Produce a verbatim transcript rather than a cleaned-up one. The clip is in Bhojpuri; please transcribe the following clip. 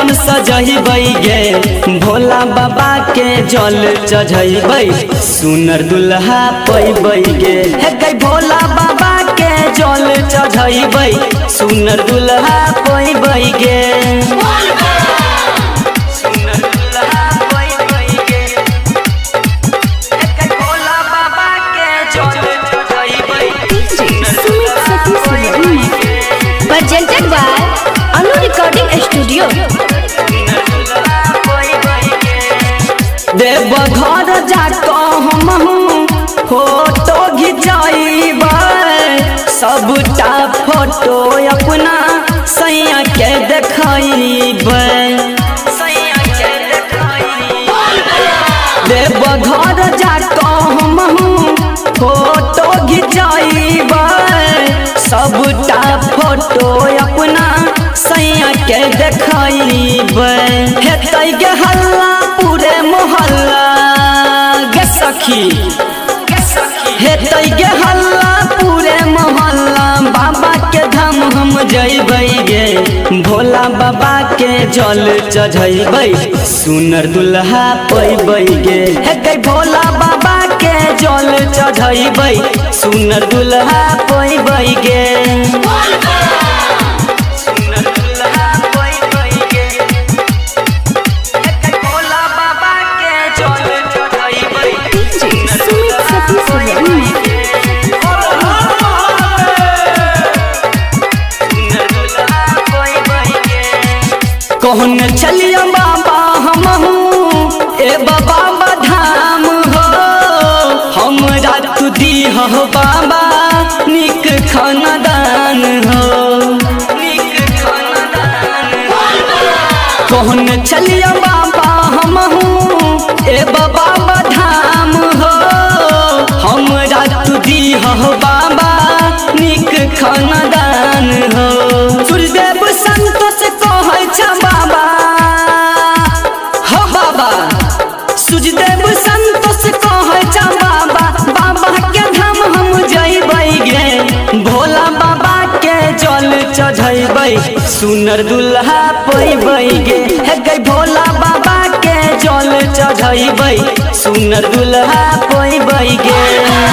अपन सजैबै गे भोला बाबा के जल चढ़ैबै सुनर दुल्हा पैबै गे हे गे भोला बाबा के जल चढ़ैबै सुनर दुल्हा पैबै गे presented by Anu Recording Studio. देव घर जाके हमहू फोटो घिंचैबै सबटा फोटो अपना सैया के देखैबै देव घर जाके हमहू फोटो घिंचैबै सबटा फोटो अपना सैया के देखैबै हेतै गे हल्ला पूरे मोहल्ला गे सखी हेतै गे हल्ला पूरे मोहल्ला बाबा के धाम हम जैबै गे भोला बाबा के जल चढ़ैबै सुनर दुल्हा पैबै गे हे गे भोला बाबा के जल चढ़ैबै सुनर दुल्हा पैबै गे कहन चलिया बाबा हमहू ए बाबा बधाम हो हमरा तू दीह हो बाबा निक खानदान हो कहन चलिया बाबा हमहू ए बाबा बधाम हो हमरा तू दीह हो बाबा निक खानदान हो सूर्यदेव संतोष कहै छ बाबा हो बाबा सूर्यदेव संतोष कहै छ बाबा बाबा के धाम हम जैबै गे भोला बाबा के जल चढ़ैबै सुनर दुल्हा पैबै गे हे गे भोला बाबा के जल चढ़ैबै सुनर दुल्हा पैबै गे।